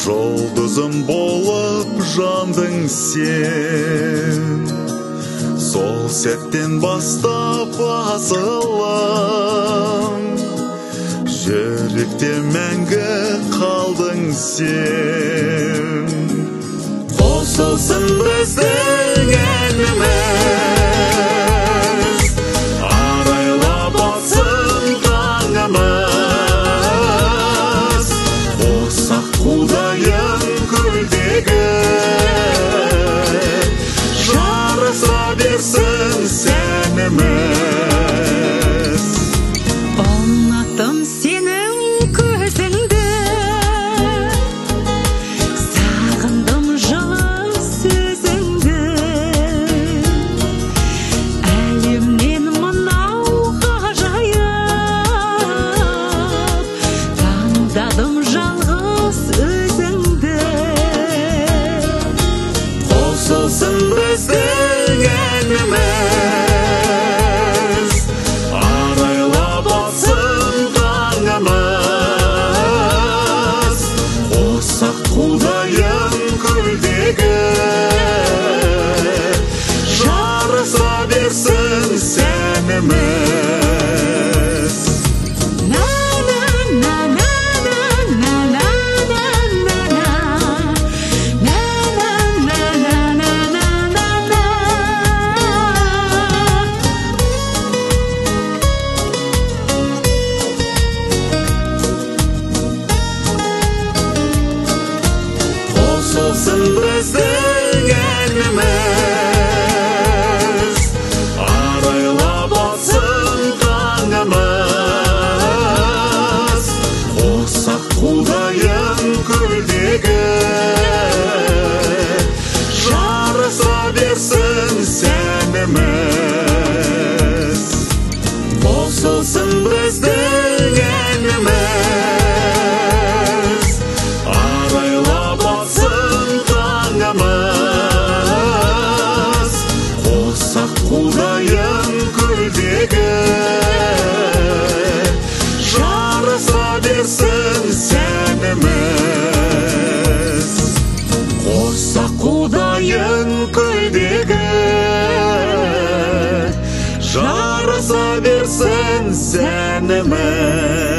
Жұлдызым болып жандың сен, сол сәттен бастап асылым, жүректе мәңгі қалдың сен. Қосылсын біздің әніміз, арайлап атсын таңымыз, қоссақ құдайын көлдегі, жарыса берсін сәніміз. Ұнаттым сенің көзіңді, сағындым жылы сөзіңді, әлемнен мынау ғажайып, таңдадым жалғыз өзіңді. Қосылсын біздің әніміз, арайлап атсын таңымыз, қоссақ құдайын көлдегі, жарыса берсін сәніміз. Қосылсын біздің әніміз, арайлап атсын таңымыз, қоссақ құдайын көлдегі, жарыса берсін сәніміз. Қосылсын біздің әніміз, арайлап атсын таңымыз, қоссақ құдайын көлдегі, жарыса берсін сәніміз. Қоссақ құдайын көлдегі, жарыса берсін сәніміз.